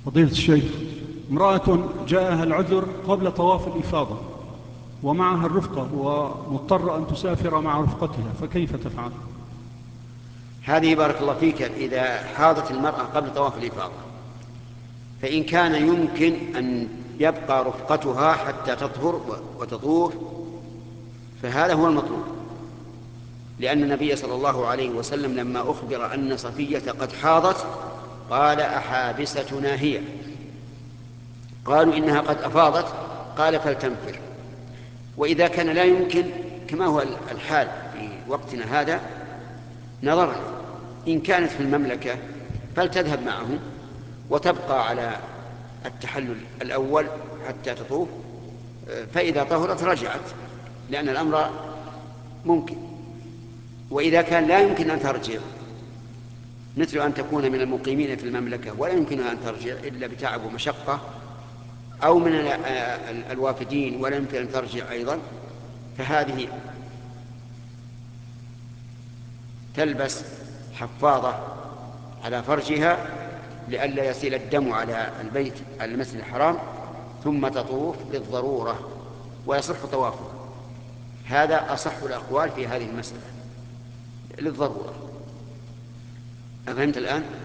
فضيلة الشيخ، امرأة جاءها العذر قبل طواف الإفاضة ومعها الرفقة ومضطرة أن تسافر مع رفقتها، فكيف تفعل؟ هذه بارك الله فيك إذا حاضت المرأة قبل طواف الإفاضة، فإن كان يمكن أن يبقى رفقتها حتى تطهر وتطوف فهذا هو المطلوب، لأن النبي صلى الله عليه وسلم لما أخبر أن صفية قد حاضت قال: أحابستنا هي؟ قالوا: إنها قد أفاضت. قال: فلتنفر. وإذا كان لا يمكن كما هو الحال في وقتنا هذا نظرنا، إن كانت في المملكة فلتذهب معهم وتبقى على التحلل الأول حتى تطوف، فإذا طهرت رجعت، لأن الأمر ممكن. وإذا كان لا يمكن أن ترجع، مثل أن تكون من المقيمين في المملكة ولا يمكنها أن ترجع إلا بتعب ومشقة، أو من الوافدين ولا يمكن أن ترجع أيضا، فهذه تلبس حفاظة على فرجها لئلا يسيل الدم على البيت، على المسجد الحرام، ثم تطوف للضرورة ويصح طوافها. هذا أصح الأقوال في هذه المسألة، للضرورة. أفهمت الآن؟